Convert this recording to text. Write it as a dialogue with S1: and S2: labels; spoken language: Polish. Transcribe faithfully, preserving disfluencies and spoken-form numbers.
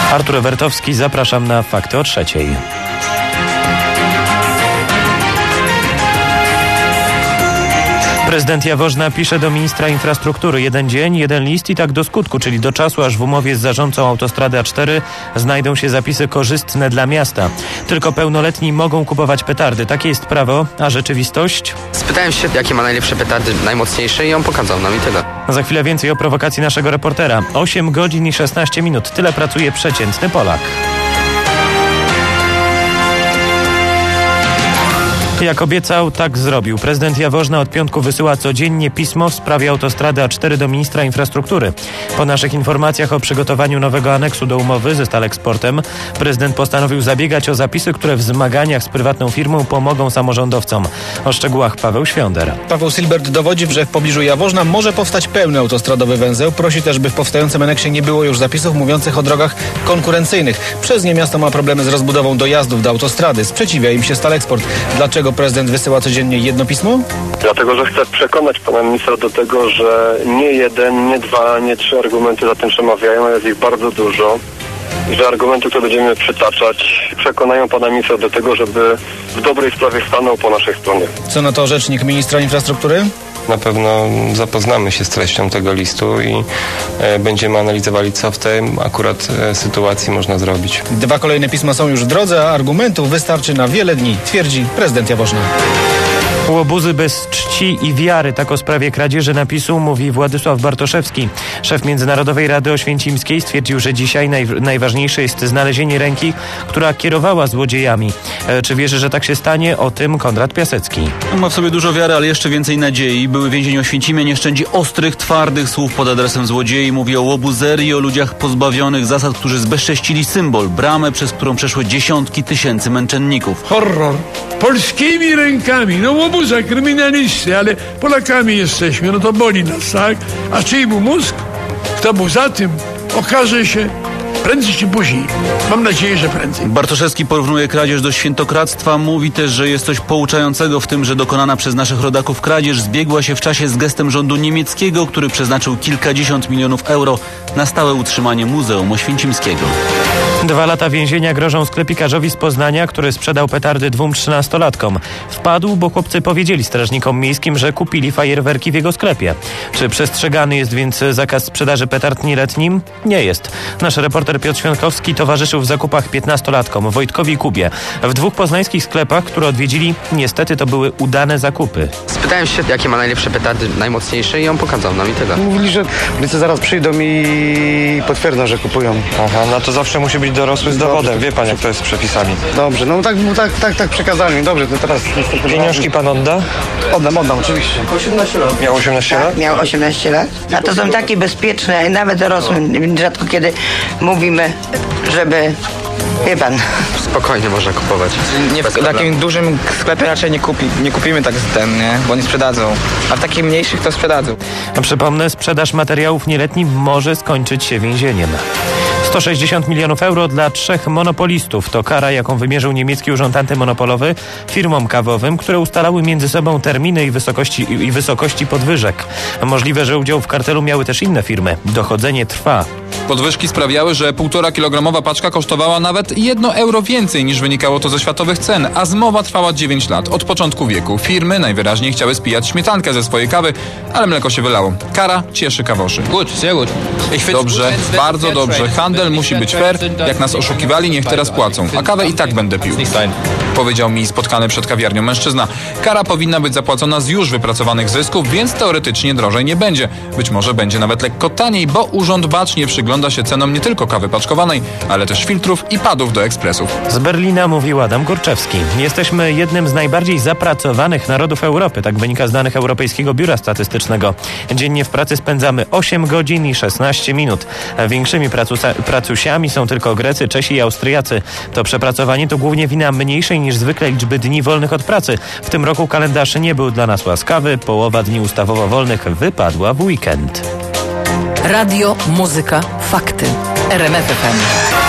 S1: Artur Ewertowski, zapraszam na Fakty o trzeciej. Prezydent Jaworzna pisze do ministra infrastruktury: jeden dzień, jeden list i tak do skutku, czyli do czasu, aż w umowie z zarządcą autostrady A cztery znajdą się zapisy korzystne dla miasta. Tylko pełnoletni mogą kupować petardy. Takie jest prawo, a rzeczywistość?
S2: Spytałem się, jakie ma najlepsze petardy, najmocniejsze, i on pokazał nam i tyle.
S1: Za chwilę więcej o prowokacji naszego reportera. osiem godzin i szesnaście minut. Tyle pracuje przeciętny Polak. Jak obiecał, tak zrobił. Prezydent Jaworzna od piątku wysyła codziennie pismo w sprawie autostrady A cztery do ministra infrastruktury. Po naszych informacjach o przygotowaniu nowego aneksu do umowy ze Staleksportem, prezydent postanowił zabiegać o zapisy, które w zmaganiach z prywatną firmą pomogą samorządowcom. O szczegółach Paweł Świąder.
S3: Paweł Silbert dowodzi, że w pobliżu Jaworzna może powstać pełny autostradowy węzeł. Prosi też, by w powstającym aneksie nie było już zapisów mówiących o drogach konkurencyjnych. Przez nie miasto ma problemy z rozbudową dojazdów do autostrady. Sprzeciwia im się Staleksport. Dlaczego prezydent wysyła codziennie jedno pismo?
S4: Dlatego, że chce przekonać pana ministra do tego, że nie jeden, nie dwa, nie trzy argumenty za tym przemawiają, a jest ich bardzo dużo. I że argumenty, które będziemy przytaczać, przekonają pana ministra do tego, żeby w dobrej sprawie stanął po naszej stronie.
S3: Co na to rzecznik ministra infrastruktury?
S5: Na pewno zapoznamy się z treścią tego listu i e, będziemy analizowali, co w tej akurat e, sytuacji można zrobić.
S3: Dwa kolejne pisma są już w drodze, a argumentów wystarczy na wiele dni, twierdzi prezydent Jaworzna.
S1: Łobuzy bez czci i wiary. Tak o sprawie kradzieży napisu mówi Władysław Bartoszewski. Szef Międzynarodowej Rady Oświęcimskiej stwierdził, że dzisiaj naj, najważniejsze jest znalezienie ręki, która kierowała złodziejami. E, czy wierzy, że tak się stanie? O tym Konrad Piasecki.
S6: Ma w sobie dużo wiary, ale jeszcze więcej nadziei. Były więzień Oświęcimia nie szczędzi ostrych, twardych słów pod adresem złodziei. Mówi o łobuzerii, o ludziach pozbawionych zasad, którzy zbezcześcili symbol, bramę, przez którą przeszły dziesiątki tysięcy męczenników.
S7: Horror. Polskimi rękami. No łobuza, kryminalisty, ale Polakami jesteśmy, no to boli nas, tak? A czyj był mózg? Kto był za tym? Okaże się prędzej czy później. Mam nadzieję, że prędzej.
S6: Bartoszewski porównuje kradzież do świętokradztwa. Mówi też, że jest coś pouczającego w tym, że dokonana przez naszych rodaków kradzież zbiegła się w czasie z gestem rządu niemieckiego, który przeznaczył kilkadziesiąt milionów euro na stałe utrzymanie Muzeum Oświęcimskiego.
S1: Dwa lata więzienia grożą sklepikarzowi z Poznania, który sprzedał petardy dwóm trzynastolatkom. Wpadł, bo chłopcy powiedzieli strażnikom miejskim, że kupili fajerwerki w jego sklepie. Czy przestrzegany jest więc zakaz sprzedaży petard nieletnim? Nie jest. Nasz reporter Piotr Świątkowski towarzyszył w zakupach piętnastolatkom, Wojtkowi i Kubie. W dwóch poznańskich sklepach, które odwiedzili, niestety to były udane zakupy.
S2: Spytałem się, jakie ma najlepsze petardy, najmocniejsze, i on pokazał nam i tyle.
S8: Mówili, że policja zaraz przyjdą i potwierdzą, że kupują.
S5: Aha, no to zawsze musi być dorosły z dowodem. Wie pan, jak to jest z przepisami.
S8: Dobrze, no tak, tak, tak, tak przekazali mi. Dobrze, to teraz...
S5: Pieniążki pan odda?
S8: Oddam, oddam, oczywiście.
S2: osiemnaście lat.
S5: Miał osiemnaście
S9: tak,
S5: lat?
S9: Miał osiemnaście lat. A to są takie bezpieczne, nawet dorosłym. Rzadko kiedy mówimy, żeby... Wie pan.
S2: Spokojnie można kupować.
S10: Nie, w takim dużym sklepie raczej nie, kupi, nie kupimy tak z ten, nie? Bo nie sprzedadzą. A w takich mniejszych to sprzedadzą.
S1: A przypomnę, sprzedaż materiałów nieletnim może skończyć się więzieniem. sto sześćdziesiąt milionów euro dla trzech monopolistów. To kara, jaką wymierzył niemiecki urząd antymonopolowy firmom kawowym, które ustalały między sobą terminy i wysokości, i wysokości podwyżek. Możliwe, że udział w kartelu miały też inne firmy. Dochodzenie trwa.
S11: Podwyżki sprawiały, że półtora kilogramowa paczka kosztowała nawet jedno euro więcej niż wynikało to ze światowych cen, a zmowa trwała dziewięć lat, od początku wieku. Firmy najwyraźniej chciały spijać śmietankę ze swojej kawy, ale mleko się wylało. Kara cieszy kawoszy. Dobrze, bardzo dobrze. Handel musi być fair. Jak nas oszukiwali, niech teraz płacą, a kawę i tak będę pił. Powiedział mi spotkany przed kawiarnią mężczyzna. Kara powinna być zapłacona z już wypracowanych zysków, więc teoretycznie drożej nie będzie. Być może będzie nawet lekko taniej, bo urząd bacznie przygląda się cenom nie tylko kawy paczkowanej, ale też filtrów i padów do ekspresów.
S1: Z Berlina mówił Adam Górczewski. Jesteśmy jednym z najbardziej zapracowanych narodów Europy, tak wynika z danych Europejskiego Biura Statystycznego. Dziennie w pracy spędzamy osiem godzin i szesnaście minut. Większymi pracusa- pracusiami są tylko Grecy, Czesi i Austriacy. To przepracowanie to głównie wina mniejszej niż zwykle liczby dni wolnych od pracy. W tym roku kalendarz nie był dla nas łaskawy. Połowa dni ustawowo wolnych wypadła w weekend.
S12: Radio, muzyka, fakty. R M F F M.